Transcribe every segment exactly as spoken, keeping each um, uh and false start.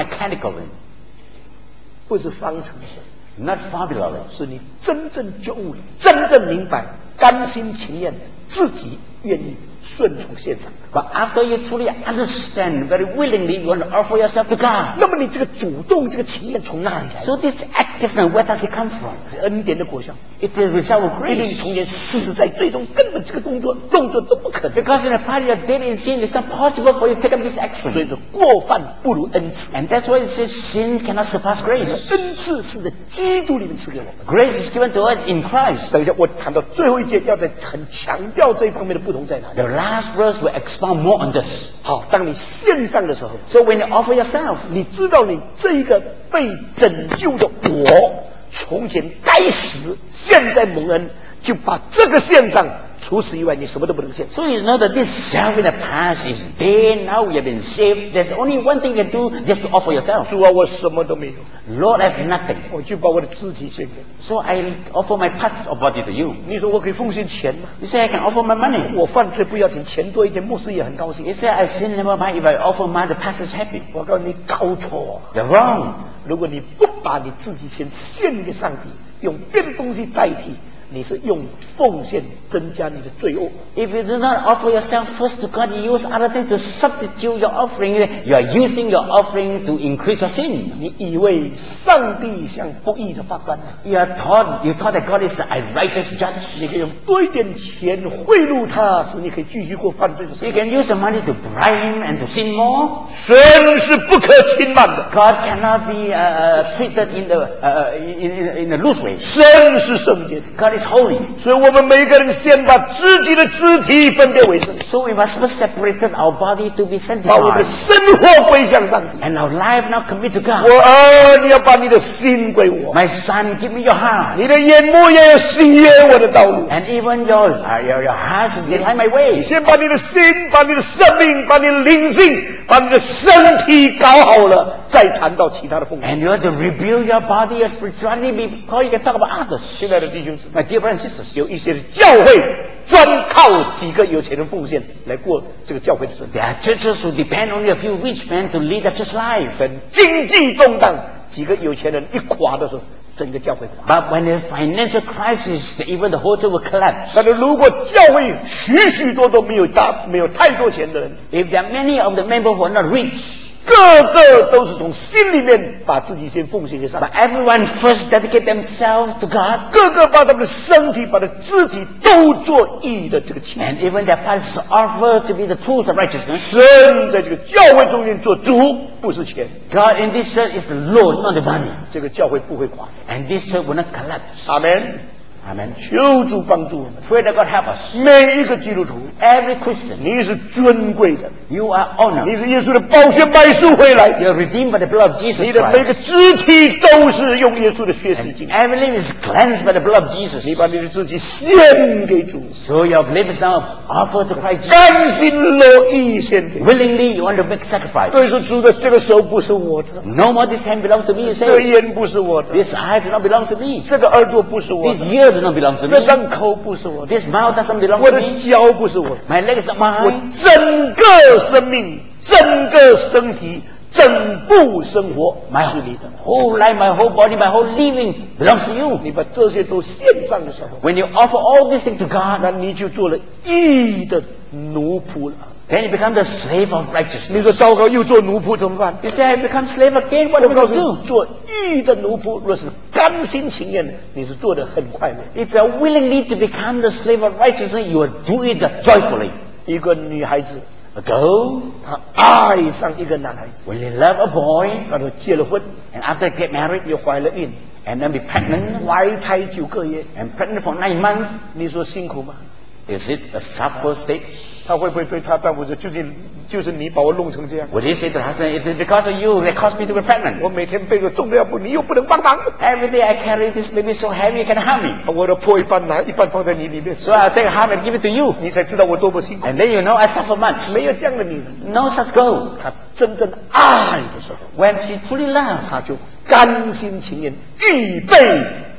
mechanically, 不是方程式， not formulally. 是你真正觉悟了，真正明白，甘心情愿，自己愿意顺从献上。 But after you truly understand, very willingly, you want to offer yourself to God. 那么你这个主动，这个情愿从哪里来？ So this activeness, where does it come from? 恩典的果效， It is the result of 因为你 grace. 从前实实在最终根本这个动作动作都不可能， Because in a part of your daily sin, it's not possible for you to take up this 所以 action. 说过犯不如恩赐。 And that's why it says sin cannot surpass grace. 恩赐是在基督里面赐给我们。 Grace is given to us in Christ. 等一下，我谈到最后一节，要在很强调这一方面的不同在哪里。 The last verse will expound more on this. 好，当你献上的时候， So when you offer yourself, 你知道你这一个被拯救的我，从前该死，现在蒙恩，就把这个献上。除此以外，你什么都不能献。 so you know that this self in the past is dead. Now you have been saved. There's only one thing you can do, just to offer yourself. 主啊，我什么都没有， Lord, I have nothing. 我就把我的肢体献给你。 So I offer my parts of body to you. 你说我可以奉献钱吗？ You say I can offer my money. 我犯罪不要紧，钱多一点，牧师也很高兴 You。say I sin never mind. If I offer mine, the pastor is happy. 我告诉你，搞错。 You're wrong. 如果你不把你自己先献给上帝，用别的东西代替，你是用奉献增加你的罪恶。 If you do not offer yourself first to God, you use other things to substitute your offering. You are using your offering to increase your sin. 你以为上帝像不义的法官呢？ You are thought you thought that God is a righteous judge. 你可以用多一点钱贿赂他，使你可以继续过犯罪的生 You 活。 can use the money to bribe him and to sin more. 神是不可轻慢的， God cannot be uh, treated in the uh, in, in, in a loose way. 神是圣洁的， God is holy. 所以我们每个人先把自己的肢体分别为圣， So we must first separate our body to be 把我们的 sanctified. 生活归向上帝。 And our life now commit to 我 God. 儿，你要把你的心归我， My son, give me your heart. 你的眼目也要喜悦我的道路。 And even your, uh, your, your heart should delight my 你 ways. 先把你的心、把你的生命、把你的灵性、把你的身体搞好了，再谈到其他的奉献。 And you have to rebuild your body, your spirituality, before you can talk about others. 亲爱的弟兄姊妹， My dear brothers and sisters, 有一些教会专靠几个有钱人奉献来过这个教会的生活。 there are churches who depend on a few rich men to lead a church life. 等经济动荡，几个有钱人一垮的时候，整个教会垮。 But when there's financial crisis, even the whole church will collapse. 但是如果教会许许多多没有大、没有太多钱的人， If there are many of the members who are not rich, 个个都是从心里面把自己先奉献给上帝 but，everyone first dedicate themselves to God, 个个把他们的身体、把他的肢体都做义的这个器皿。 and even their parts offer to be the tools of righteousness. 神在这个教会中间做主，不是钱， God in this church is the Lord, not the money. 这个教会不会垮。 And this church will not collapse. 阿门。 Amen. 求主帮助我们， Pray that God help us. 每一个基督徒， Every Christian, 你是尊贵的， you are honored. 你是耶稣的宝血买赎回来， You are redeemed by the blood of Jesus 你的每 Christ. 个肢体都是用耶稣的血洗净。 Every limb is cleansed by the blood of Jesus. 你把你的自己献给主， So your limbs now offer to Christ Jesus. 甘心乐意献给。 Willingly, you want to make sacrifice. 所以说，主的这个手不是我的， No more this hand belongs to me, you 这个 say. 眼不是我的， This eye does not belong to me. 这个耳朵不是我 This 的， ear does not belong to 这 me. 张口不是我的， This mouth doesn't belong 我 to 的 me. 脚不是我的， My leg is not 我 mine. 整个生命、整个身体、整部生活 My 是你的。 whole life, my whole body, my whole living belongs to you. 你把这些都献上的时候， When you offer all these things to God, 那你就做了义的奴仆了。 then you become the slave of 你 righteousness. 说糟糕，又做奴仆怎么办？ You say, I become slave again. What 我 am I 告 going 诉 to 你， do? 做义的奴仆，若是甘心情愿的，你是做的很快乐。 If you are willingly to become the slave of righteousness, you will do it joyfully. 一个女孩子， A girl, 她爱上一个男孩子， when you love a boy, 那就结了婚， and after get married, 又怀了孕， and then be pregnant, 怀胎九个月， and pregnant for nine months, 你说辛苦吗？ is it a suffer stage? 她会不会对她丈夫说：“究竟就是你把我弄成这样？ Would he say to the husband, it is because of you that caused me to be pregnant? 我每天背个重要不，你又不能帮忙。 Every day I carry this baby so heavy, you can harm me. 我的破一半拿一半放在你里面， So I'll take half and give it to you. 你才知道我多么辛苦。 And then you know I suffer much. 没有这样的女人， No such girl. 她真正爱的时候， When she truly loves, 她就甘心情愿预备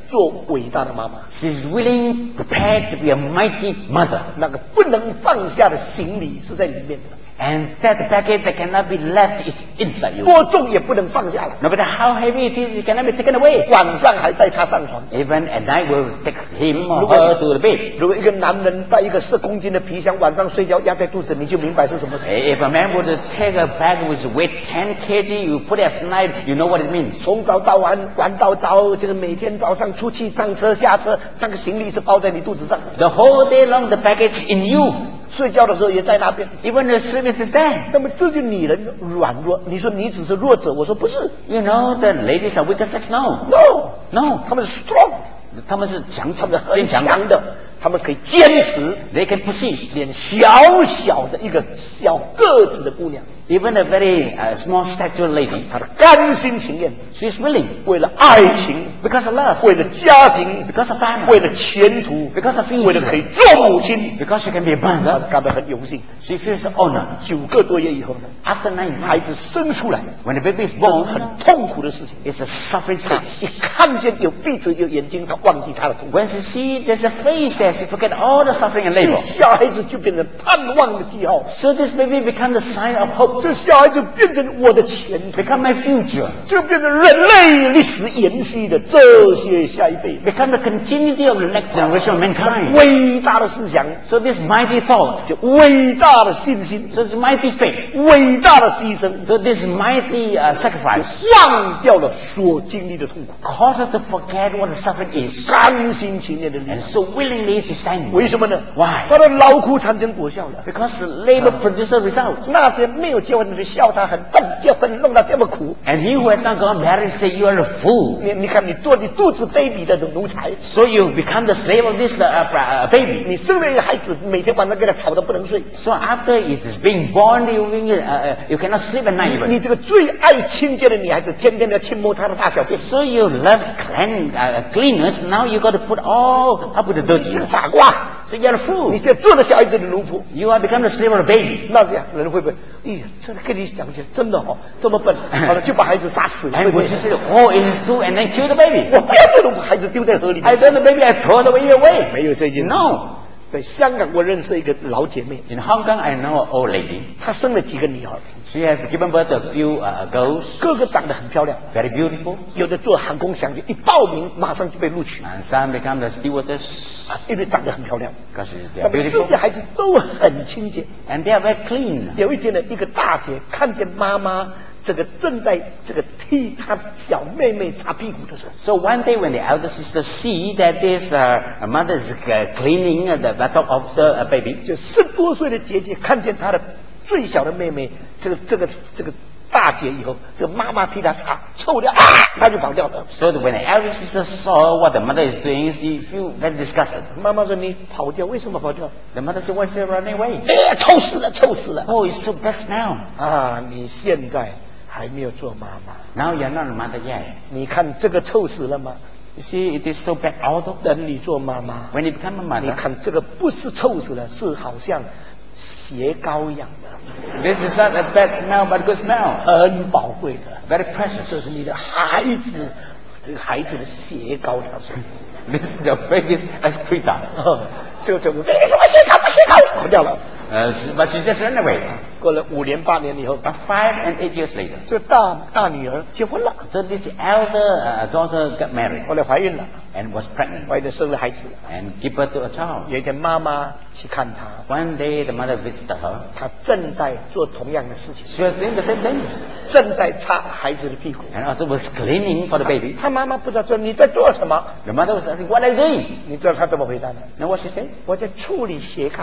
做伟大的妈妈。 She's willing, prepared to be a mighty mother. 那个不能放下的行李是在里面的。 And that baggage that cannot be left is inside you. 多重也不能放下来。 No matter how heavy it is, it cannot be taken away. 晚上还带他上床。 Even at night, we'll take him or her to the bed. 如果一个男人带一个十公斤的皮箱，晚上睡觉压在肚子，你就明白是什么事。 If a man were to take a bag with weight ten kilograms, you put it at night, you know what it means. 从早到晚，玩到早，这个每天早上出去上车下车，那个行李是包在你肚子上。 The whole day long, the baggage in you. 睡觉的时候也在那边。 Even the sleep is there. 那么这就女人软弱。你说你只是弱者，我说不是。 You know the ladies are weaker sex? No. No. No. 他们是 strong. 他们是强， 他们很强的，他们可以坚持。 They can persist. 连小小的一个小个子的姑娘。 Even a very uh, small stature lady, 她的甘心情愿 she's willing 为了爱情 because of love, 为了家庭 because of family, 为了前途 because of future, 为了可以做母亲 because she can be a 她 mother. 感到很荣幸。 She feels honor. 九个多月以后呢， After nine 孩 months, 子生出来， when the baby is 这是 born, 很痛苦的事情。 it's a suffering 她 stage. 一看见有鼻子有眼睛，她忘记她的痛苦。 When she sees there's a face there, she forget all the suffering and labor. 小孩子就变成盼望的记号， So this baby becomes a sign of hope, 这小孩子变成我的前途， become my future, 就变成人类历史延续的这些下一辈 become the continuity of the next generation of mankind. 伟大的思想， So this mighty thought, 就伟大的信心， so this mighty faith, 伟大的牺牲， so this mighty uh, 就 sacrifice, 忘掉了所经历的痛苦， causes us to forget what the suffering is, 甘心情愿的离 and so willingly she stands. 为什么呢？ Why? 他的劳苦产生果效了。 Because labor produces results. 那些没有结婚的人笑他很笨，结婚弄到这么苦。 And he who has not gone married say you are a fool. 你你看，你做你肚子 baby 的奴才， So you become the slave of this uh, uh, baby. 你生了一个孩子，每天晚上给他吵得不能睡。 So after it is being born, you, uh, uh, you cannot sleep at night 你 even. 这个最爱清洁的女孩子，天天要亲摸她的大小便。 So you love clean, uh, cleaners, now you got to put all up with the 你个 dirtiness. 傻瓜！ So you're a fool. 你现在做了小孩子的奴仆， You are become the slave of the baby. 那这样人会不会？哎呀，这跟你讲起来真的哦，这么笨，好了就把孩子杀死了。 And when she said, oh, it is true, and then kill the baby. 我不要这种孩子丢在河里 I 面。 turn the baby, I throw it away away. 没有这件事。 No. 在香港，我认识一个老姐妹， In Hong Kong, I know an old lady. 她生了几个女儿， She has given birth to a few uh, girls, 个个长得很漂亮， very beautiful. 有的做航空翔机，一报名马上就被录取， And some become the stewardess 啊，因为长得很漂亮。 because they 那 are 么这 beautiful. 些孩子都很清洁。 And they are very clean. 有一天呢，一个大姐看见妈妈这个正在这个替她小妹妹擦屁股的时候， So one day when the elder sister see that this uh, mother is uh, cleaning uh, the buttock of the uh, baby, 就十多岁的姐姐看见她的最小的妹妹这个这个这个大姐以后，这个妈妈替她擦臭掉，啊，她就跑掉了。 so that when the elder sister saw what the mother is doing, she feel very disgusted. 妈妈说：“你跑掉，为什么跑掉？ The mother said, why is she running away? 哎，臭死了，臭死了！ Oh, it's so bad smell. 啊，你现在还没有做妈妈， Now you're not a mother yet. 你看这个臭死了吗？ You see, it is so bad also. 等你做妈妈， When you become a 你 mother, 看这个不是臭死了，是好像鞋膏一样的。” this is not a bad smell, but good smell. 很宝贵的， Very precious. 这是你的孩子，这个孩子的鞋膏，他说， This is your baby's excreta. 这个这个，什么鞋膏？鞋膏跑掉了。 Uh, she- but she just ran away. 过了五年八年以后， But five and eight years later, 这大大女儿结婚了， so this elder uh, daughter got married 后来怀孕了， and was pregnant 怀孕生了孩子。 and gave birth to a child. 有一天妈妈去看她， One day, the mother visited her. 她正在做同样的事情， She was doing the same thing 正在擦孩子的屁股。 and also was cleaning for the baby. 她妈妈不知道说你在做什么， The mother was asking, what are you doing? 你知道她怎么回答吗？ Know what she said? 我在处理鞋膏，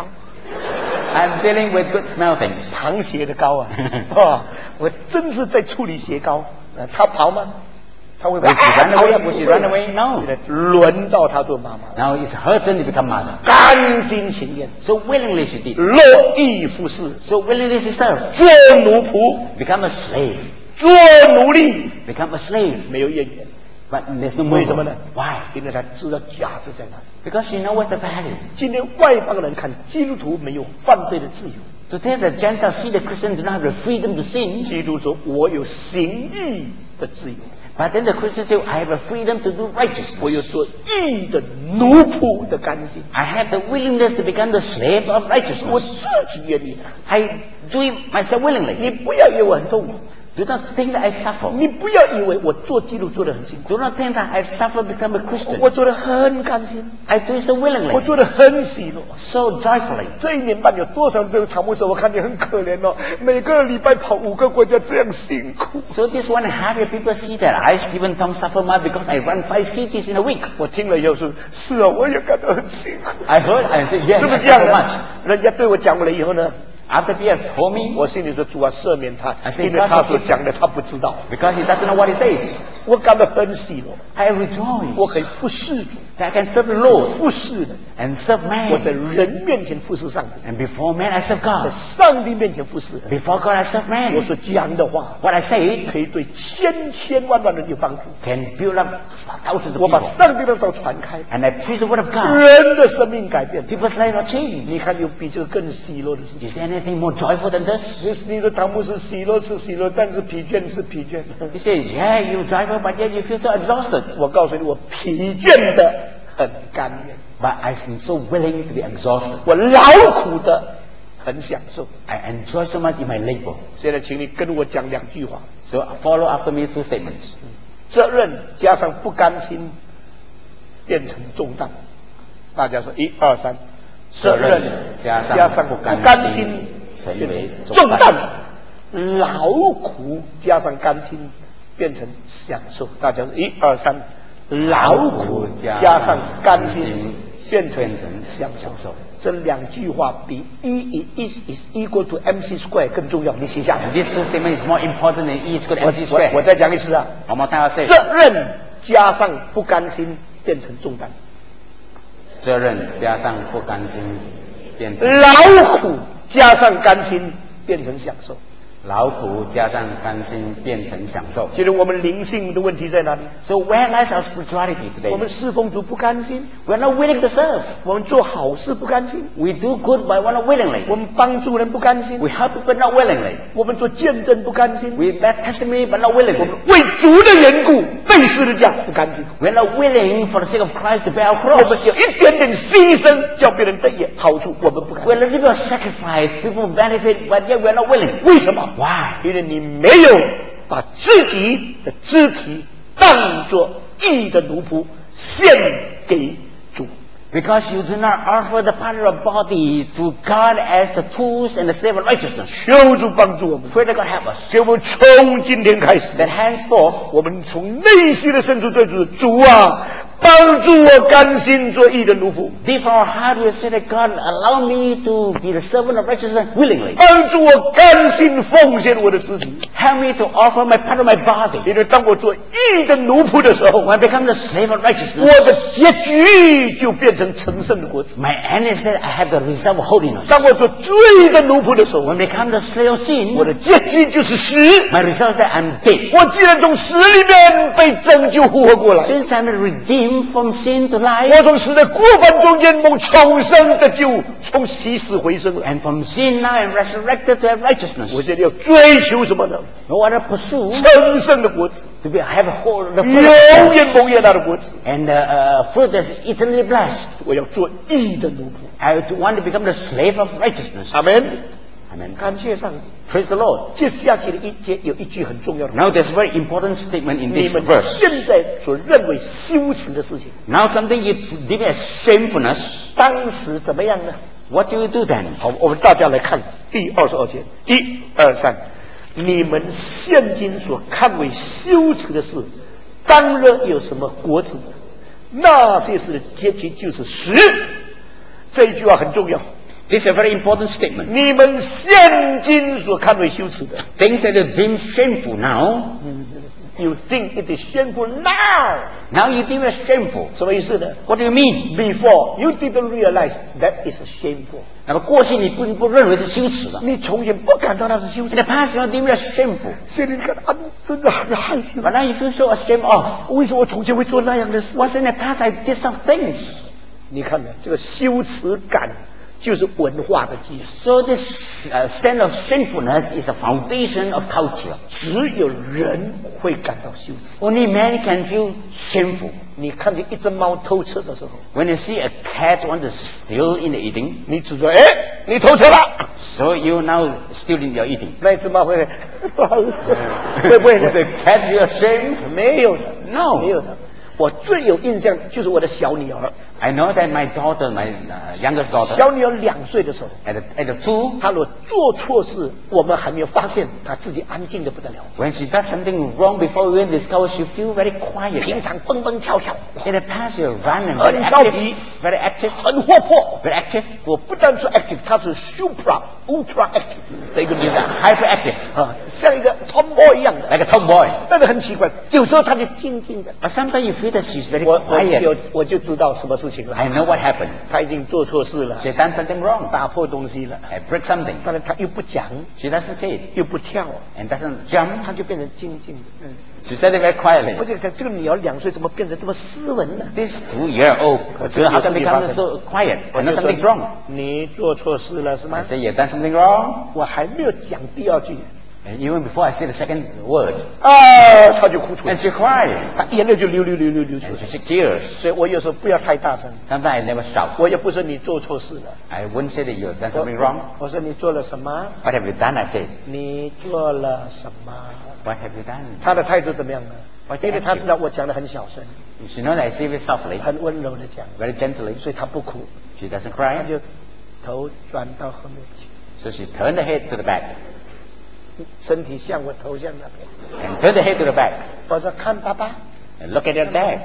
I'm dealing with good smell things. 螃蟹的膏啊，哦，我真是在处理鞋膏。呃她跑吗？她会不会 Will she run 啊 away? 不 Will she 会 run away? No. 现在轮到她做妈妈， Now it's her turn to become mother. 甘心情愿， So willingly she did. 乐意服侍， So willingly she served. 做奴仆， Become a slave. 做奴隶， Become a slave. 没有怨言。 But there's no 为什么 more. 呢 Why? 因为她知道价值在哪里。 Because she knows what's the value. 今天外邦人看基督徒没有犯罪的自由， Today the Gentiles see the Christians do not have the freedom to sin. 基督说：“我有行义的自由。” But then the Christian say, I have a freedom to do righteousness. 我有做义的奴仆的甘心。 I have the willingness to become the slave of 我 righteousness. 自己愿意的。 I do it myself willingly. 你不要以为我很痛苦， Do not think that I suffer. 你不要以为我做基督做得很辛苦， Do not think that I suffer become a Christian. 我做得很甘心， I do so 我 willingly, 做得很喜乐。 so joyfully. 这一年半有多少人对唐牧师，我看你很可怜哦，每个礼拜跑五个国家，这样辛苦。 So this one and a half year people see that I, Stephen Tong, suffer much because I run five cities in a week. 我听了以后说，是啊，我也感到很辛苦， I heard and said, yes, 是不 I 是这样 suffer 的 much.？ 人家对我讲了以后呢， After Pierre told me, 我心里说主啊，赦免他， I say, 因为他所讲的他不知道。 because he doesn't know what he says, 我感到很喜乐， I 我 rejoice 可以服侍主， that I can serve the Lord 服侍人。 and serve 我在 man. 人面前服侍上帝， And before man, I serve 在 God. 上帝面前服侍人。 Before God, I serve 我 man. 所讲的话， What I say 可以对千千万万人有帮助。 can build up thousands of 我把 people. 上帝的道传开， And I preach the word of God. 人的生命改变。 People's lives are changed. 你看有比这个更喜乐的事情？ Is there anything more joyful than this? 就是你的唐牧师喜乐是喜乐，但是疲倦是疲倦。 He says, yeah, you joyful, but yet you feel so exhausted. 我告诉你，我疲倦的很甘愿， But I'm so willing to be exhausted. 我劳苦的很享受。 I enjoy so much in my labor. 现在，请你跟我讲两句话： So follow after me two statements. 责任加上不甘心，变成重担。大家说，一二三，责任加上加上不不甘心甘心， 成变为成重重担担。劳苦加上甘心，变成享受。大家说，一二三，劳苦加上甘心，变成享受。这两句话比一 is is equal to mc square 更重要，你写下来。 And this two statement is more important than E is good 我 M C 我 square. 我再讲一次啊， One more time I say. 责任加上不甘心变成重担， 责任加上不甘心变成劳苦加上甘心变成享受。 劳苦加上甘心变成享受。 其实我们灵性的问题在哪里？ So where lies our spirituality 我们 today? 侍奉主不甘心， We're not willing to serve. 我们做好事不甘心， We do good but we're not willingly. 我们帮助人不甘心， We help people not willingly. 我们做见证不甘心， We bear testimony but not 我 willingly. 们为主的缘故被十字架不甘心， We're not willing for the sake of Christ to bear our 我们 cross. 有一点点牺牲，叫别人得也好处，我们不甘 We're 心。 a little bit of sacrifice. People benefit but yet we're not willing. 为什么？ Why? 因为你没有把自己的肢体当作义的奴仆献给主。 Because you do not offer the part of your body to God as the tools and the slave of righteousness. 求主帮助我们， Pray that God help us. 给我们从今天开始， That henceforth 我们从内心的深处对主主啊，帮助我甘心做义的奴仆， deep from our heart we say that God allow me to be the servant of righteousness willingly. 帮助我甘心奉献我的肢体。 Help me to offer my part of my body. 因为当我做义的奴仆的时候， When I become the slave of 我 righteousness, 的结局就变成成圣的果子。 my end is that I have the result of holiness. 当我做罪的奴仆的时候， When I become the slave of 我 sin, 的结局就是死。 my result is that I'm dead. 我既然从死里面被拯救复活过来， Since I'm redeemed from sin to life, 我从死的过犯中间蒙重生的救，从起死回生了。 and from sin now I'm resurrected to have 我 righteousness. 现在要追求什么呢？ No other pursue 成圣的果子， to be have a whole the 永 fruit 远不灭大的果子。 and the uh, fruit that's eternally blessed. 我要做义的奴仆。 I want to become the slave of righteousness. 阿门。 Amen. 感谢上帝。 Praise the Lord. 接下去的一节有一句很重要的话， Now there's a very important statement in 你 this 们 verse. 现在所认为羞耻的事情， Now something you deem as shamefulness. 当时怎么样呢？ What do you do then? 好，我们大家来看第二十二节，一二三，你们现今所看为羞耻的事，当然有什么果子？那些事的结局就是死。这一句话很重要。 This is a very important statement. 你们现今所看为羞耻的 Things that are deemed shameful now, ，You think it is shameful now？ now you deem it shameful. 什么意思呢 What do you mean? ？Before you didn't realize that is shameful。 那么过去你不不认为是羞耻的。 你从前不感到那是羞 In 耻 the，past you deem it as shameful. 现在你看啊，真的很害羞。 But now you feel so ashamed of. 为什么我从前会做那样的事？ Once in the past I did some things. 你看呢，这个羞耻感就是文化的基础。 So this uh, sense of sinfulness is the foundation of culture. 只有人会感到羞耻。 Only man can feel shameful. 你看见一只猫偷吃的时候， When you see a cat want to steal in the eating, 你指着，哎，你偷吃了， so you now steal in your eating. 那一只猫会会不会呢 Is the cat feel ashamed? 没有的 No. 没有的。我最有印象就是我的小女儿， I know that my daughter, my uh, youngest daughter, 小女儿两岁的时候， at the, at the two, 她若做错事，我们还没有发现，她自己安静的不得了。 when she does something wrong before we even discover, she feel very quiet. 平常蹦蹦跳跳， In the past, you run and 很 very 调 active, 皮， very active, 很活泼。 very active. 我不但是 active， 她是 supra ultra active 的一个女 She's 孩 hyperactive, 啊，像一个 tomboy 一样的。 like a tomboy. 但是很奇怪，有时候她就静静的。 But sometimes you feel that she's very 我我 quiet. 有我就知道什么事情了。 I know what happened. 她已经做错事了， She done something wrong. 打破东西了， I break something. 但是她又不讲， She doesn't say it 又不跳， and doesn't jump. 她就变成静静的。嗯， She said it very 我 quietly. 就想，这个女儿两岁怎么变成这么斯文呢？ This two-year-old girl, how come become so quiet? I 我 know 就说 something's wrong. 你做错事了是吗 I？say you done something wrong. 我还没有讲第二句， And even before I say the second word, 啊，她就哭出来 and，she cried 她眼泪就流流流流流出 and 来。 she shed tears. 所以我有时候不要太大声， Sometimes I never shout. 我也不说你做错事了， I wouldn't say that you have done 我 something wrong. 我说你做了什么？ What have you done? I say. 你做了什么？ What have you done? 他的态度怎么样呢？ What's 因为他 attitude? 知道我讲的很小声， She knows that I say it softly, 很温柔的讲， very gently. 所以他不哭， She doesn't 他 cry. 就头转到后面去， So she turned the head to the back 身体向我，头向那边。 and turned the head to the back 我说看爸爸， and look at your dad.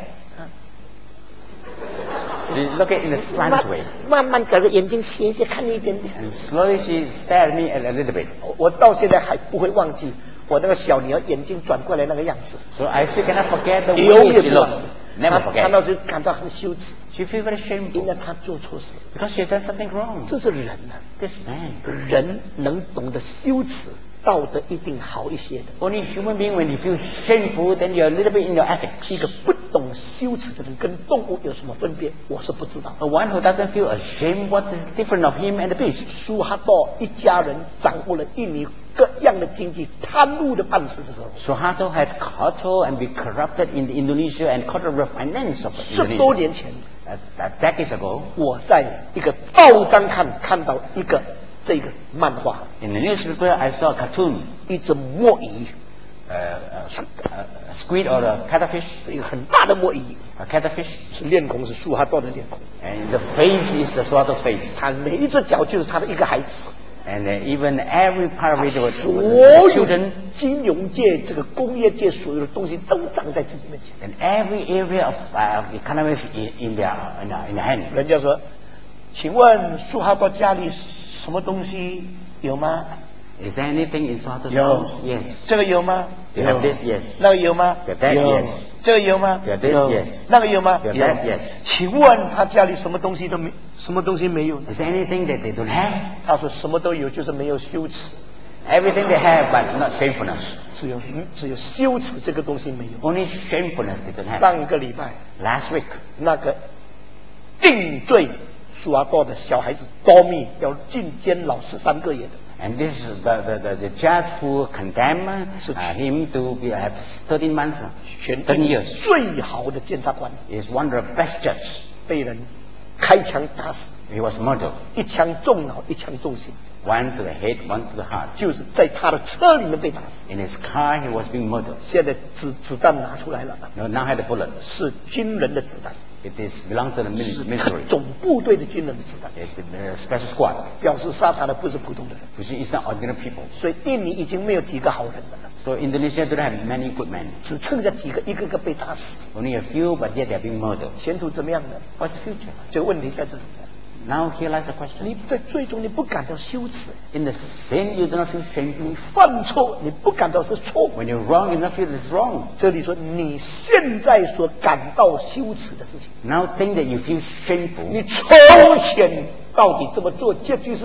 She looked at it in a slant way 慢慢把个眼睛斜斜看一点点。 and slowly she stared at me a, a little bit. 我到现在还不会忘记我那个小女儿眼睛转过来那个样子， So I still cannot forget the 永 way 远 she 不忘 looked. 记。 Never 她看到 forget. 就感到很羞耻， She feels very 因 shameful 为她做错事。 because she has done something wrong. 这是人呐、 This man. 人能懂得羞耻，道德一定好一些的。 Only human being, when you feel shameful, then you're a little bit in your ethics. 一个不懂羞耻的人跟动物有什么分别？我是不知道。 The one who doesn't feel ashamed, what is different of him and the beast? 苏哈多一家人掌握了印尼各样的经济，贪污的半死的时候， Suharto had cattle and be corrupted in Indonesia and corrupt finance of 十多 Indonesia. 年前， Uh, uh, decades ago, 我在一个报章看看到一个这个漫画， in the newspaper, I saw a cartoon, 一只墨鱼， uh, uh, a squid or a cuttlefish, 一个很大的墨鱼， a cuttlefish, 是脸孔是苏哈多的脸孔， and the face is the Suharto's face. 他每一只脚就是他的一个孩子。 And uh, even every part of it was, 所 was 有 the children, 金融界、这个工业界所有的东西都长在自己面前。 and every area of uh, economics in, in their in their, in their hand. 人家说，请问苏哈多家里什么东西有吗？ Is there anything in Suharto's 有 house? Yes. 这个有吗？ You have this? Yes. 那个有吗？ You have that? 有 Yes. 这个有吗？ You have this? 有 Yes. 那个有吗？ You have 有 that? Yes. 请问他家里什么东西都没，什么东西没有呢？ Is there anything that they don't have? 他说什么都有，就是没有羞耻， Everything they have, but not shamefulness. 只有只有羞耻这个东西没有。 Only shamefulness they don't have. 上个礼拜 Last week, 那个定罪苏阿多的小孩子多密要进监牢十三个月的。 and this is the, the, the, the judge who condemned So- uh, him to be, have thirteen months, 全 thirteen 印 years, 最好的检察官 is one of the best judges. 被人开枪打死， He was murdered. 一枪中脑，一枪中心， One to the head, one to the heart. 就是在他的车里面被打死。 In his car, he was being murdered. 现在子子弹拿出来了， No, now had a bullet. 是军人的子弹， It is belong to the 是 mil- 特 military. 种部队的军人的子弹， It's a special squad. 表示杀他的不是普通的人。 You see, it's not ordinary people. 所以印尼已经没有几个好人了， So Indonesia don't have many good men. 只剩下几个，一个个被打死， Only a few, but yet they're being murdered. 前途怎么样呢？ What's the future? 这个问题在这里。 Now here lies the 你 question. 在最终你不感到羞耻， In the sin, you do not feel shameful. 你犯错你不感到是错误。 When you're wrong, you do not feel it's wrong. 这里说你现在所感到羞耻的事情， Now think that you feel shameful. 你从前到底这么做结局是什么呢？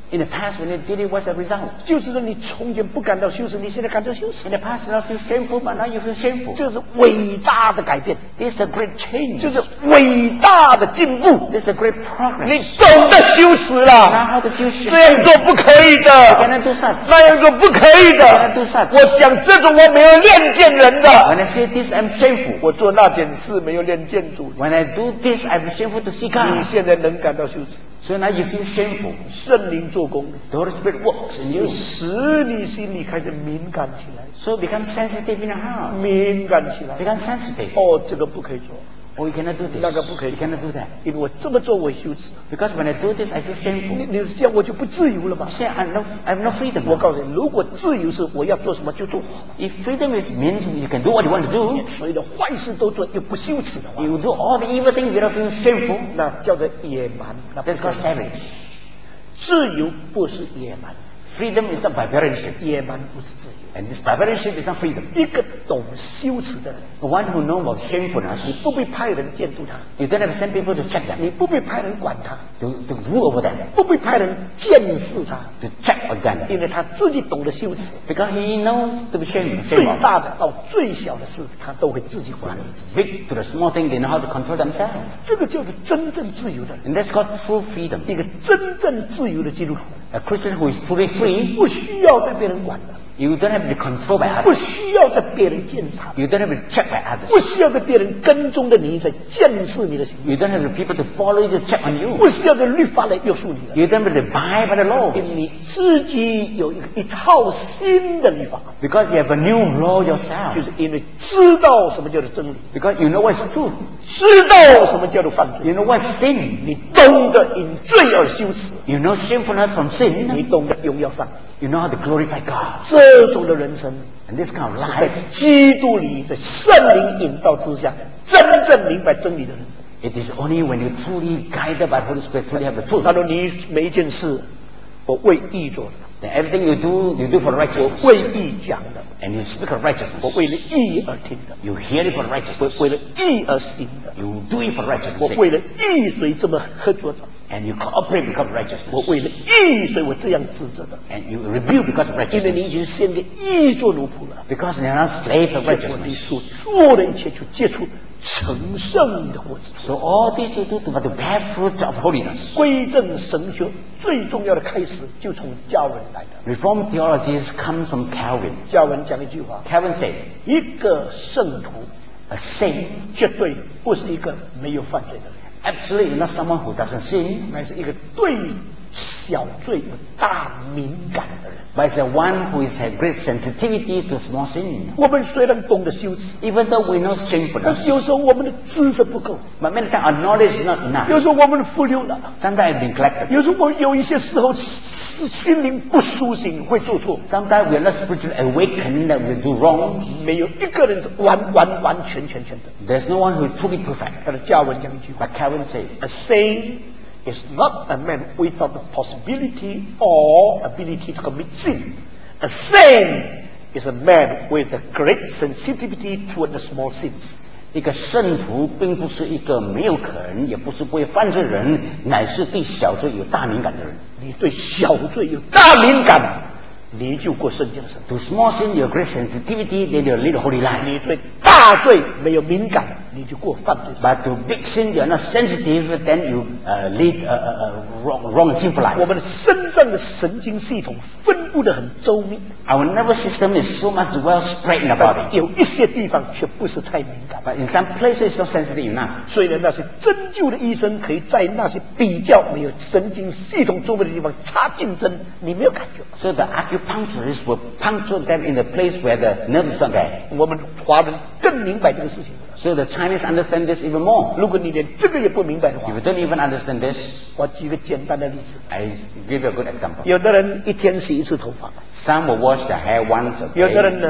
In the past, when you did it, what's the result? 就是说，你从前不感到羞耻，你现在感到羞耻。 In the past, you don't feel shameful, but now you feel shameful. 这是伟大的改变， This is a great change. 这是伟大的进步。 This is a great progress. 你懂得羞耻 Now 了， how to feel shame. 这样做不可以 You 的， cannot do such. 那样做不可以 You cannot 的。 do such. 我讲这种我没有练见人的， When I say this, I'm shameful. 我做那件事没有练见主。 When I do this, I'm shameful to see 你 God. 现在能感到羞耻， So now you feel shameful. 圣灵做工， The Holy Spirit works in 就 you. 使你心里开始敏感起来， So become sensitive in your heart. 敏感起来。 Become sensitive. 哦，这个不可以做， Oh, you cannot do this. 那个不可以 You cannot do that. 因为我这么做我羞耻。 Because when I do this, I feel 你 shameful. 你这样我就不自由了嘛 You？say I have no, I have no freedom. 我 now. 告诉你，如果自由是我要做什么就做， If freedom is means you can do what you want to do, 所有的坏事都做又不羞耻的话， you do all the evil things without feeling shameful. 那叫做野蛮。那不 That's 是 called savage. 自由不是野蛮， Freedom is not barbarianship. 野蛮不是自由。 And this barbarianship is not freedom. 一个懂羞耻的人， The one who knows about 你 shamefulness, 不必派人监督他， you don't have to send people to check 你 them, 不必派人管他， to, to rule over them, 不必派人监视他， to check on them. 因为他自己懂得羞耻。 Because he knows to be shamed. 最 shame of. 大的到最小的事，他都会自己管理。 Big to the small thing, they know how to control themselves. 这个就是真正自由的人， And that's called true freedom. 一个真正自由的基督徒， A Christian who is truly free, 不需要再被人管的， you don't have to be controlled by 不 others. 需要再被人监察， You don't have to check by 不 others. 需要再被人跟踪的你在监视你的行为， You don't have the people to follow you to check on 不 you. 需要的律法来约束你了， You don't have to abide by the law. 因为你自己有一个一套新的律法， Because you have a new law yourself. 就是因为知道什么叫做真理， Because you know what's truth. 知道什么叫做犯罪， You know what's sin. 你懂得因罪而羞耻， You know shamefulness from 你 sin. 懂得荣耀上帝。 You know how to glorify God. 这种的人生 And this kind of 是在 life, 基督里的圣灵引导之下，真正明白真理的人生。 it is only when you truly guided by Holy Spirit, truly have the truth. 他说：“你每一件事，我为义做的， Then everything you do, you do for 我 righteousness. 为义讲的， And you speak of 我 righteousness. 为了义而听的， You hear it for 我 righteousness. 为了义而行的， You do it for 我 righteousness. 为了义所以这么合作的， And you cooperate because of 我 righteousness. 为了义所以我这样指责的。 And you rebuke because of 因为你 righteousness. 已经先给义做奴仆了， Because you're not slave of 所以你 righteousness. 所做的一切就结出成圣的果子。 So all this you do to, but to bear fruits of holiness. 归正神学最重要的开始就从教文来的。 Reformed theologies comes from Calvin. 教文讲一句话： Calvin said, 一个圣徒 a saint 绝对不是一个没有犯罪的人， absolutely not someone who doesn't sin, 乃是一个对小罪有大敏感的人。 but is the one who is had great sensitivity to small sin. 我们虽然懂得羞耻， Even though we know 但 shamefulness, 是有时候我们的知识不够， but many times our knowledge is not 有 enough. 时候我们忽略了， Sometimes neglected. 有时候我有一些时候是心灵不苏醒，会做错。 Sometimes we are not spiritually awakening that we do wrong. 没有一个人是完完完全全全的。 There's no one who is truly perfect. 他的教文讲一句话 But Calvin said, ：A saint is not a man without the possibility or ability to commit sin. A saint is a man with a great sensitivity toward the small sins. 一个圣徒并不是一个没有可能，也不是不会犯罪的人，乃是对小罪有大敏感的人。 你对小罪有大敏感，你就过圣洁的生活； To small sin you have great sensitivity, then you lead a holy life. 你对大罪没有敏感，你就过犯罪的生活。 But to big sin you are not sensitive, then you uh, lead a, a, a wrong, wrong and sinful 我 life. 们的身上的神经系统分布的很周密， Our nervous system is so much well spread in the 但 body. 有一些地方却不是太敏感。 But in some places it's not sensitive enough. 所以呢，那些针灸的医生可以在那些比较没有神经系统周围的地方插进针，你没有感觉。 So the acupuncturist will puncture them in the place where the nerve is not there. 我们华人更明白这个事情。 So the Chinese understand this even more. 如果你连这个也不明白的 If 话， you don't even understand this, 我举个简单的例子： I give you a good example. 有的人一天洗一次头发， Some will wash their hair once a 有的 day. 人呢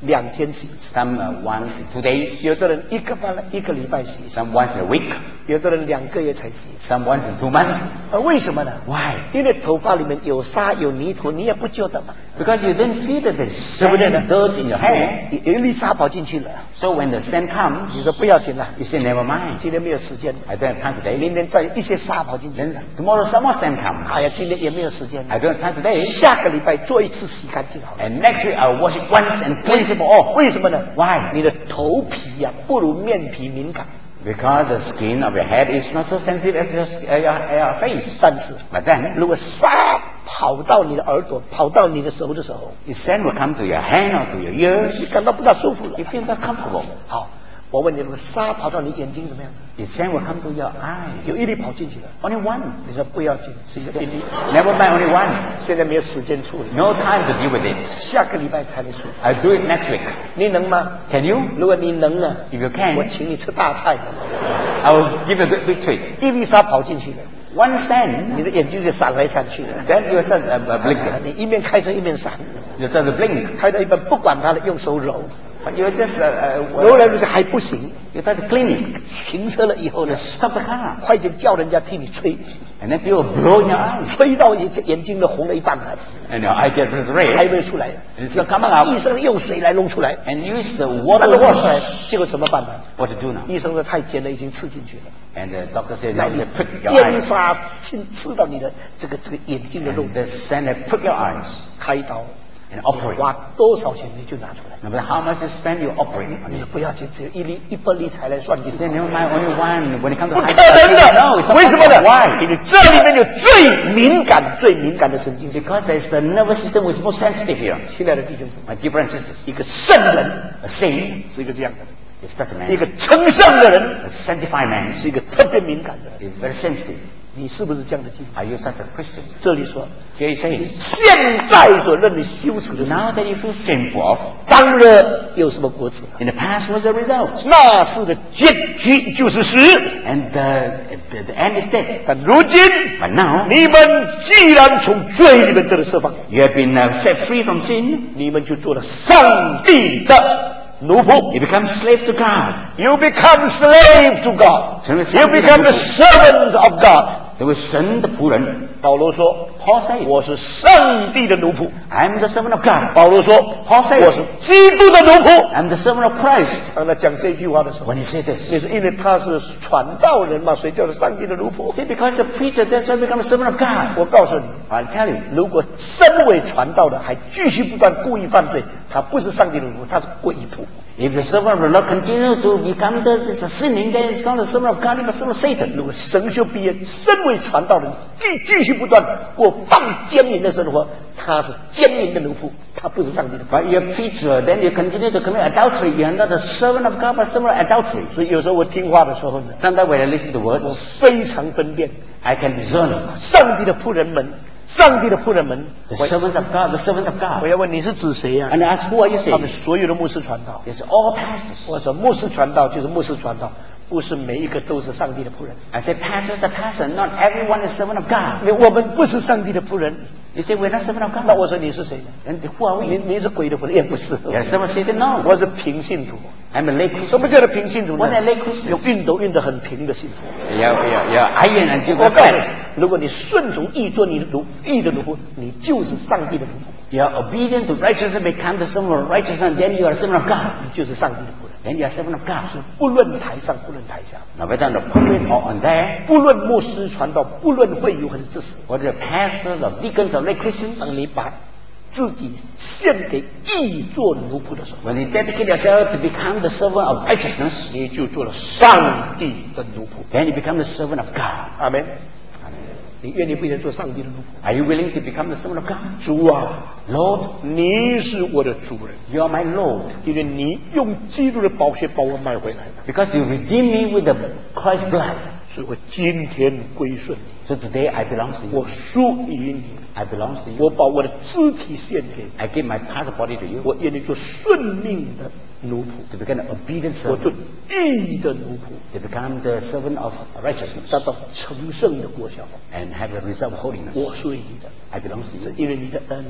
两天洗一次， Some uh, once in two days. 有的人一个半一个礼拜洗一次， Some once in a week. 有的人两个月才洗一次。 Some once in two months. 啊，为什么呢？ Why? 因为头发里面有沙有泥土，你也不揪的嘛， Because you didn't feel that there's 对不对 sand 呢 and dirt in your hair. 有一粒沙跑进去了， So when the sand comes, 你说不要紧了， you say never mind. 今天没有时间， I don't have time today. 明天再一些沙跑进去， Then tomorrow some more sand comes. 哎呀，今天也没有时间， I don't have time today. 下个礼拜做一次洗干净好了。 And next week I'll wash it once and cleanse it for all. 为什么呢？ Why? 你的头皮呀、不如面皮敏感， Because the skin of your head is not so sensitive as your, uh, your, your face. 但是 But then, 如果沙跑到你的耳朵、跑到你的手的时候， if sand will come to your hand or to your ears, 你感到不大舒服了 you。feel not comfortable. 好，我问你，如果沙跑到你眼睛怎么样？ If sand will come to your eye, 有一粒跑进去了， only one. 你说不要紧，是一个一粒， Never mind, only one. 现在没有时间处理， No time to deal with it. 下个礼拜才能处理。 I'll do it next week. 你能吗？ Can you? 如果你能呢， If you 我 can, 请你吃大菜。 I'll give you a good big treat. 一粒沙跑进去了， One sand, 你的眼睛就闪来闪去的。 then you start uh, uh, 啊 blinking. 你一面开车一面闪， You start to blink. 开到一半不管它了，用手揉， But you just, uh, uh, 揉来揉去还不行。 you start to clean it. 停车了以后呢 You，stop the car. 快点叫人家替你吹， And then people blow in your eyes. 吹到眼眼睛都红了一半了， And your eye gets 还 red. 没出来， It's not coming out. 医生用水来弄出来， And use the 把 water 它弄出来 wash. 结果怎么办呢？ What to do now? 医生说太尖了，已经刺进去了， And the doctor said, 那 now 你 they prick your 尖 eyes. 沙刺刺到你的这个这个眼睛的肉 And，the sand had prick your eyes 开刀， and operate. 花多少钱你就拿出来。 No matter how much you spend, you operate 你 on 说 it. 不要紧，只有一粒一百粒才来算 You 计。 say, never mind, only one. When it comes to 不可 high 能 No, it's 的， not 为什么 possible. 呢？ Why? 因为这里面有最敏感、最敏感的神经。 Because there's the nervous system which is most sensitive here. 亲爱的弟兄姊妹， My dear brothers and sisters, 一个圣人 a saint 是一个这样的人， is such a 一 man. 个称圣的人 A sanctified man 是一个特别敏感的人。 is very sensitive. 你是不是这样的基督徒？ Are you such a Christian? 这里说， Here he 你 says, 现在所认为羞耻的事， now that you feel shameful of, 当日有什么果子？ in the past was the result. 那事的结局就是死。 And the, the, the end is dead. 但如今， But now, 你们既然从罪里面得了释放， you have been uh, set free from sin. 你们就做了上帝的奴仆。 You become slave to God. You become slave to God. 成为 You 上帝的 become 奴 the 仆。 servant of God. 成为神的仆人。 保罗说 Paul said, 我是上帝的奴仆。 I am the servant of God. 保罗说 Paul said, 我是基督的奴仆。 I am the servant of Christ. 当他讲这句话的时候， When he said this, 你说因为他是传道人嘛，所以叫做上帝的奴仆。 see, because the preacher, that's why he become a servant of God. 我告诉你， I tell you, 如果身为传道的还继续不断故意犯罪，他不是上帝的奴仆，他是鬼仆。 if the servant of the Lord continue to become the, this sinning, then it's not the servant of God, it's the servant of Satan. 如果神修毕业，身为传道人，继继续不断过放奸淫的生活，他是奸淫的奴仆，他不是上帝的仆。 But you're a preacher, then you continue to commit adultery. You're not the servant of God, but servant of adultery. 所以有时候我听话的时候呢， Sometimes when I listen to 我 words, 非常分辨 I can discern 上帝的仆人们，上帝的仆人们。 the 我 servants of God, the servants of 我 God. 要问你是指谁呀、 And I ask, who are you 他们 saying? 所有的牧师传道。 It's all pastors. 我说牧师传道就是牧师传道，不是每一个都是上帝的仆人。 I say, pastors are pastors. Not everyone is servant of God. 我们不是上帝的仆人， You say, we're not servant of 那 God. 我说你是谁呢？ And who are 你 we? 你是鬼的仆人也不是， You're a servant of Satan? No. 我是平信徒。 I'm a lay 什么 Christian. 叫做平信徒呢 What？are lay Christians? 有运动运得很平的信徒。 You're, you're, you're iron until 我 you're 告诉你 flat.， 如果你顺从义做你的奴义的奴仆，你就是上帝的奴仆， You're obedient to righteousness, become the servant of righteousness, then you are a servant of God. 你就是上帝的仆人。 Then you are a servant of God. 不论台上，不论台下， Now whether on the pulpit or on there, 不论牧师传道，不论会友和知识， whether the pastors or deacons or lay Christians, 当你把自己献给义做奴仆的时候， when you dedicate yourself to become the servant of righteousness, 你就做了上帝的奴仆。 then you become the servant of God. 阿门。你愿意不愿意做上帝的奴仆？ Are you willing to become the servant of God? 主啊， Lord, 你是我的主人， you are my Lord. 因为你用基督的宝血把我买回来了， Because you redeemed me with the Christ's blood. 所以我今天归顺你， So today I belong to you. 我属于你， I belong to you. 我把我的肢体献给你， I give my part of body to you 我愿意做顺命的奴仆， to become an obedient 我做 servant, 义的奴仆， to become the servant of righteousness 达到成圣的果效。 and have the result of holiness. 我属于你的， I belong to 是 you 因为你的恩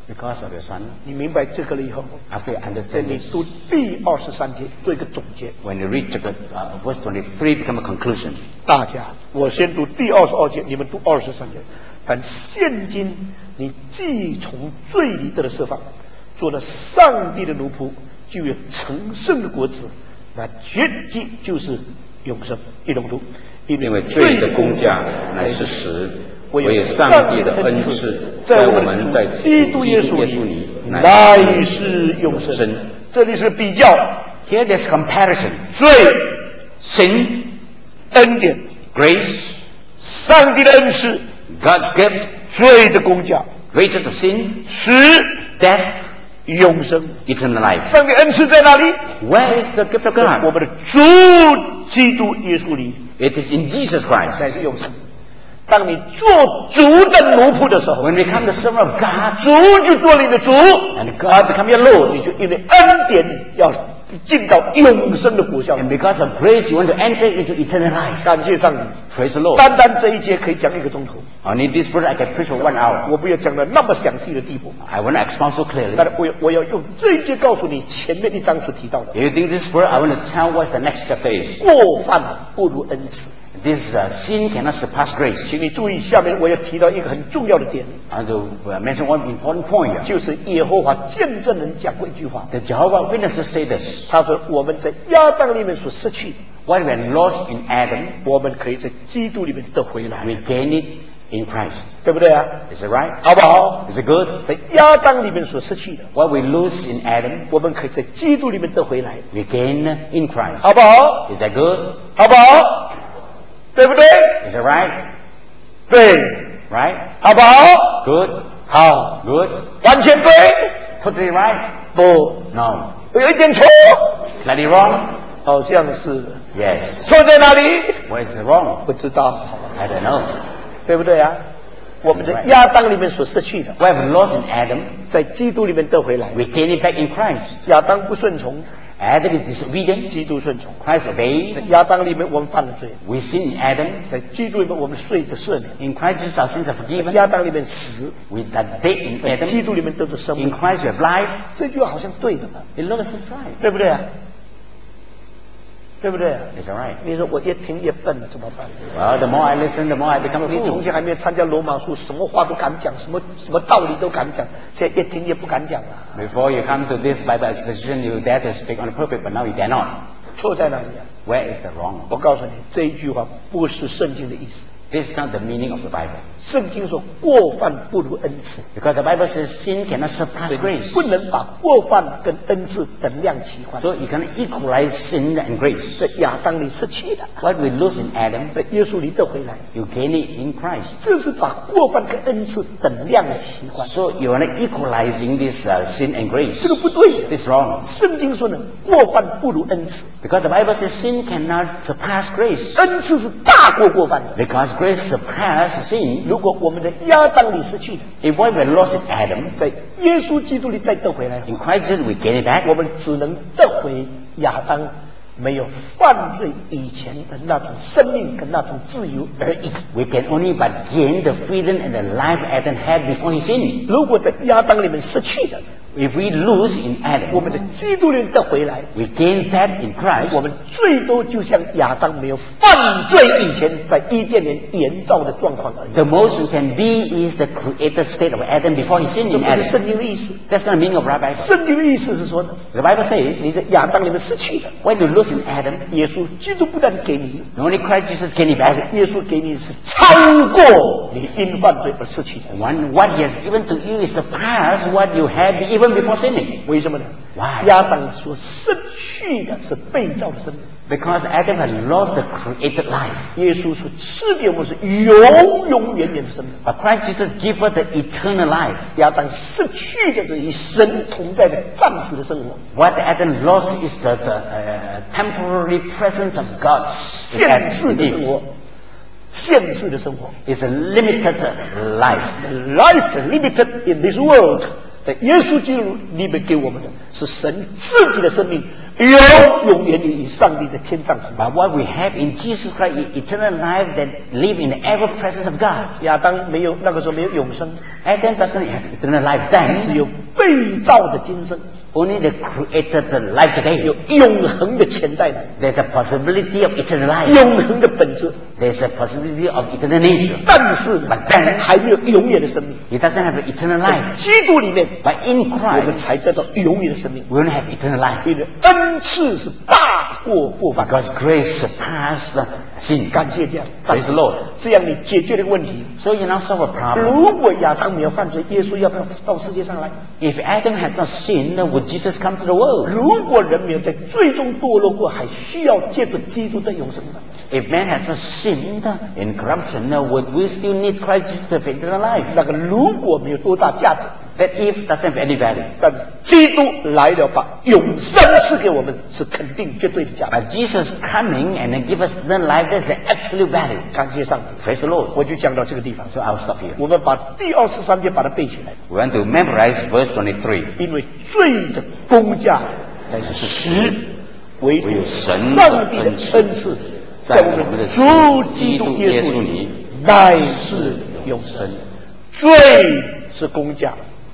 Because of your son. 你明白这个了以后， After you 在 understand 你 this, 读第二十三节做一个总结。 when you reach the, uh, verse twenty-three, become a conclusion. 大家，我先读第二十二节，你们读二十三节。但现今你既从罪里得了释放，做了上帝的奴仆，就有成圣的果子，那绝迹就是永生。一同读， 因为罪的工价乃是死，唯有上帝的恩赐，在我们在基督耶稣里乃是永生。 这里是比较 Here there's comparison. 罪、 Sin, 恩典、 grace, 上帝的恩赐、 God's gift, 罪的工价、 wages of sin, 死、 death, 永生。 eternal life. 上帝恩赐在哪里？ Where is the gift of 在我 God? 们的主基督耶稣里 It is in Jesus Christ. 才是永生。当你做主的奴仆的时候， When we become the servant of God, 主就做你的主， and God become your Lord, 你就因为恩典要进到永生的果效。 and because of grace, you want to enter into eternal life. 感谢上帝， Praise the Lord. 单单这一节可以讲一个钟头， Only this word I can preach for one hour. 我不要讲的那么详细的地步， I want to expound so clearly. 但是我我要用这一节告诉你前面一章所提到的， If you think this word, I want to tell what the next chapter is. 过犯不如恩赐。 This uh, sin cannot surpass grace. 请你注意，下面我要提到一个很重要的点， I want to uh, mention one important point here. 就是耶和华见证人讲过一句话， The Jehovah Witnesses say this. 他说我们在亚当里面所失去的， What we had lost in Adam, 我们可以在基督里面得回来， we gain it in Christ. 对不对啊？ Is it right? 好不好？ Is it good? 在亚当里面所失去的， What we lose in Adam, 我们可以在基督里面得回来， we gain in Christ. 好不好？ Is that good? 好不好？对不对？ Is it right? 对， Right? 好不好？ Good? 好， Good? 完全对， Totally right? 不， No. 有一点错， Slightly wrong? 好像是 Yes. 错在哪里？ Where is it wrong? 不知道， I don't know. 对不对啊？我们在亚当里面所失去的， What we have lost in Adam, 在基督里面得回来。 we gain it back in Christ. 亚当不顺从， Adam is disobedient, 基督顺从。 Christ 在 obeyed. 亚当里面我们犯了罪， We sin in Adam. 在基督里面我们罪的赦免。 In Christ Jesus our sins are 在 forgiven. 亚当里面死， We are dead in 在基 Adam. 督里面得着生 In 命。 Christ we have life. 这句话好像对的嘛， It looks right. 对不对啊？对不对啊？ Is that right? 你说我越听越笨怎么办？ Well, the more I listen, the more I become a 你从 fool. 前还没有参加罗马书，什么话都敢讲，什么什么道理都敢讲，现在越听越不敢讲了。 Before you come to this Bible exposition, you dare to speak on the pulpit, but now you dare not. 错在哪里啊？ Where is the wrong? 我告诉你，这一句话不是圣经的意思。 This is not the meaning of the Bible. 圣经说过犯不如恩赐， Because the Bible says sin cannot surpass 所以你 grace. 不能把过犯跟恩赐等量齐换。 So you cannot equalize sin and grace. 在亚当里失去的， What we lose in Adam, 在耶稣里得回来， you gain it in Christ. 这是把过犯跟恩赐等量齐换。 So you are not equalizing this uh, sin and grace. 这个不对的。 This is wrong. 圣经说呢，过犯不如恩赐， Because the Bible says sin cannot surpass grace. 恩赐是大过过犯的。 Because grace surpasses sin. 如果我们在亚当里失去的， If what we lost in Adam, 在耶稣基督里再得回来， in Christ Jesus we gain it back. 我们只能得回亚当没有犯罪以前的那种生命跟那种自由而已。 We can only but gain the freedom and the life Adam had before he sinned. 如果在亚当里面失去的， If we lose in 我们 Adam, 的基督里得回来， we gain that in 我 Christ. 们最多就像亚当没有犯罪以前在伊甸园营造的状况而已。 The most we can be is the created state of Adam before he sinned 这 in 不是 Adam. 圣经的意思。 That's not the meaning of our Bible. 圣经的意思是说呢， The Bible says, 你在亚当里面失去的， when you lose in Adam, 耶稣基督不但给你， not only Christ Jesus gain it back, 耶稣给你是超过你因犯罪而失去的。 one, what he has given to you is surpass what you had even before sinning. 为什么呢？ Why? 亚当所失去的是被造的生命， Because Adam had lost the created life. 耶稣所赐给我们是永永远远的生命。 But Christ Jesus gave us the eternal life. 亚当失去的是与神同在的暂时的生活， What Adam lost is the, the uh, temporary presence of God. 限制的生活，限制的生活。 It's a limited life. Life limited in this world， 在耶稣基督里面给我们的是神自己的生命，永永远远与上帝在天上同在。 But what we have in Jesus Christ is eternal life that live in the ever presence of God. 亚当没有那个时候没有永生， Adam doesn't have eternal life 只 then. 有被造的今生， Only the created life 有 today. 永恒的潜在的， There's a possibility of eternal life. 永恒的本质。 There's a possibility of eternal nature. 但是 But then 还没有永远的生命。 it doesn't have eternal 在 life. 基督里面， But in 我们 Christ 才得到永远的生命。 we don't have eternal life. 因为恩赐是大过过犯。 Because grace surpassed sin. 感谢这样， Praise the Lord. 这样你解决了问题。 So you now solve a problem. 如果亚当没有犯罪，耶稣要不要到世界上来？ If Adam had not sinned, would Jesus come to the world? 如果人没有在最终堕落过，还需要借着基督的永生吗？ If man has not sinned in corruption, would we still need Christ Jesus to have eternal life? 那个如果没有多大价值， That if doesn't have any value. 但是基督来了，把永生赐给我们，是肯定绝对的价值。 But Jesus coming and then give us eternal life, that's the absolute value. 感谢上帝， Praise the Lord. 我就讲到这个地方。 So I'll stop here. 我们把第二十三节把它背起来， We want to memorize verse twenty-three. 因为罪的工价乃是死，唯独神上帝的恩赐，在我们的主基督耶稣里乃是永生。罪是工价，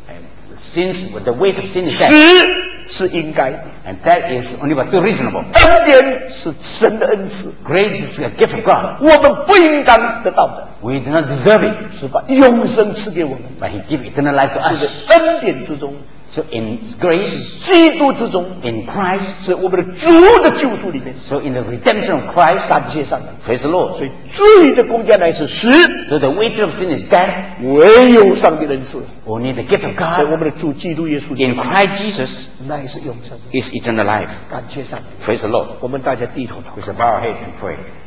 Since the weight of sin is 死 death, 是应该， and that is only but too reasonable. 恩典是神的恩赐， Grace is a gift of God. 我们不应当得到的， We do not deserve it, 是把永生赐给我们， but He give eternal life to 就 us. 在恩典之中， So in grace, 基督之中， in Christ, 是我们的主的救赎里面。 so in the redemption of Christ, 感谢上帝， praise the Lord. 所以罪的工价乃是死， So the wages of sin is death, 唯有上帝的恩赐， only the gift of 在我 God 们的主基督耶稣里 in Christ Jesus 乃是永生。 is eternal life. 感谢上帝， Praise the Lord. 我们大家低头祷告 We shall bow our head and pray.